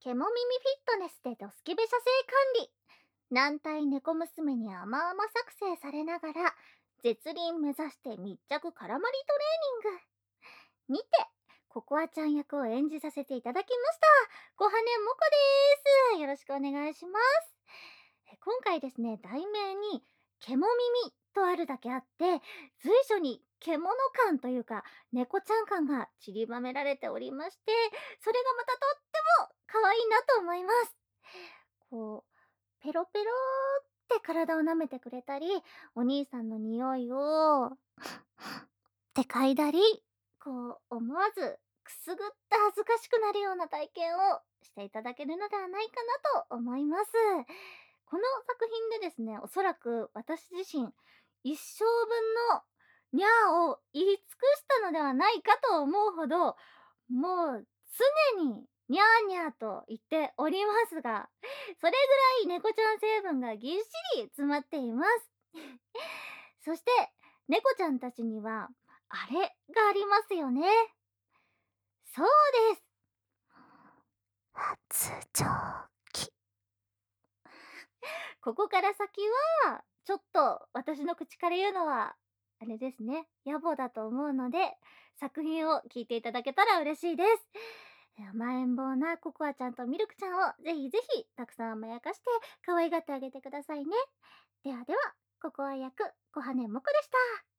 ケモ耳フィットネスでドスケベ射精管理。軟体猫娘に甘々作成されながら、絶倫目指して密着絡まりトレーニング。にて、ココアちゃん役を演じさせていただきました。小羽もこです。よろしくお願いします。今回ですね、題名に、ケモ耳とあるだけあって、随所に獣感というか、猫ちゃん感が散りばめられておりまして、それがまたとっても可愛いなと思います。こう、ペロペロって体を舐めてくれたり、お兄さんの匂いを、って嗅いだり、思わずくすぐって恥ずかしくなるような体験をしていただけるのではないかなと思います。この作品でですね、おそらく私自身、一生分のにゃーを言い尽くしたのではないかと思うほど、もう常ににゃーにゃーと言っておりますが、それぐらい猫ちゃん成分がぎっしり詰まっています。そして、猫ちゃんたちには、あれがありますよね。そうです。発情期。ここから先は、ちょっと私の口から言うのは、あれですね、野暮だと思うので、作品を聞いていただけたら嬉しいです。甘えん坊なココアちゃんとミルクちゃんをぜひぜひたくさん甘やかして可愛がってあげてくださいね。ではでは、ココア役、小羽もこでした。